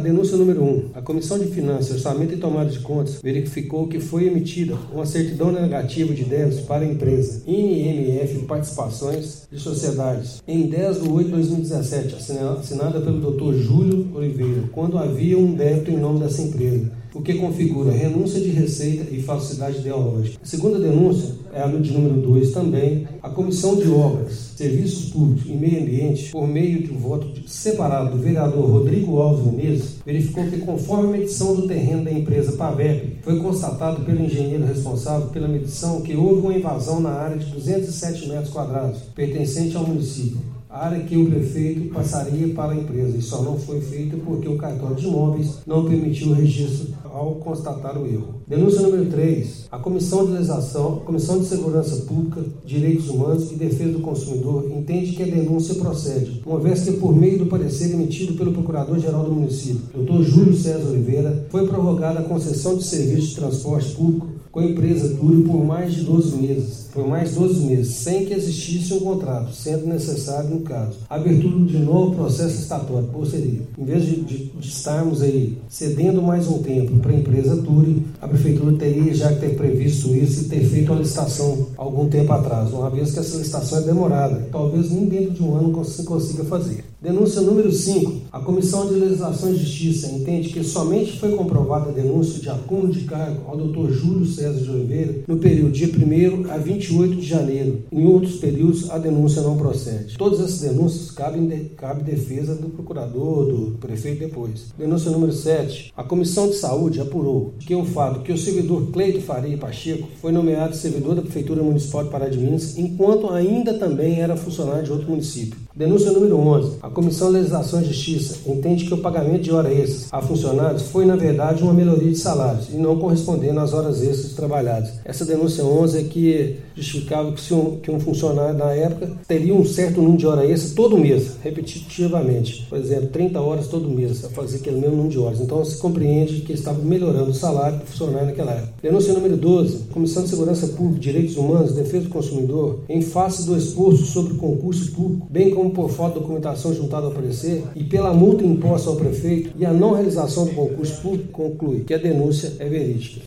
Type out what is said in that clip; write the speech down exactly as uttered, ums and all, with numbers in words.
denúncia número um. A Comissão de Finanças, Orçamento e Tomada de Contas verificou que foi emitida uma certidão negativa de débitos para a empresa N M F Participações de Sociedades em dez de oito de dois mil e dezessete, assinada pelo doutor Júlio Oliveira, quando havia um débito em nome dessa empresa, o que configura renúncia de receita e falsidade ideológica. A segunda denúncia é a de número dois também. A Comissão de Obras, Serviços Públicos e Meio Ambiente, por meio de um voto separado do vereador Rodrigo Alves Menezes, verificou que, conforme a medição do terreno da empresa Pavep, foi constatado pelo engenheiro responsável pela medição que houve uma invasão na área de duzentos e sete metros quadrados, pertencente ao município, a área que o prefeito passaria para a empresa, e só não foi feito porque o cartório de imóveis não permitiu o registro ao constatar o erro. Denúncia número três. A Comissão de Legislação, a Comissão de Segurança Pública, Direitos Humanos e Defesa do Consumidor entende que a denúncia procede, uma vez que, por meio do parecer emitido pelo Procurador-Geral do Município, doutor Júlio César Oliveira, foi prorrogada a concessão de serviço de transporte público com a empresa Turi por mais de doze meses, por mais doze meses, sem que existisse um contrato, sendo necessário, no caso, a abertura de novo processo estatuário. Ou seja, em vez de, de, de estarmos aí cedendo mais um tempo para a empresa Turi, a Prefeitura teria já que ter previsto isso e ter feito uma licitação algum tempo atrás, uma vez que essa licitação é demorada, talvez nem dentro de um ano se consiga fazer. Denúncia número cinco. A Comissão de Legislação e Justiça entende que somente foi comprovada a denúncia de acúmulo de cargo ao doutor Júlio César de Oliveira no período de primeiro a vinte e oito de janeiro. Em outros períodos, a denúncia não procede. Todas essas denúncias cabem de, cabe defesa do procurador, do prefeito depois. Denúncia número sete. A Comissão de Saúde apurou que o fato que o servidor Cleito Faria Pacheco foi nomeado servidor da Prefeitura Municipal de Pará de Minas, enquanto ainda também era funcionário de outro município. Denúncia número onze. A Comissão de Legislação e Justiça entende que o pagamento de horas extras a funcionários foi, na verdade, uma melhoria de salários e não correspondendo às horas extras trabalhadas. Essa denúncia onze é que justificava que, se um, que um funcionário, na época, teria um certo número de horas extras todo mês, repetitivamente. Por exemplo, trinta horas todo mês, para fazer aquele mesmo número de horas. Então, se compreende que estava melhorando o salário do funcionário naquela época. Denúncia número doze. Comissão de Segurança Pública, Direitos Humanos e Defesa do Consumidor, em face do exposto sobre concurso público, bem como por falta de documentação juntada ao parecer e pela multa imposta ao prefeito e a não realização do concurso público, conclui que a denúncia é verídica.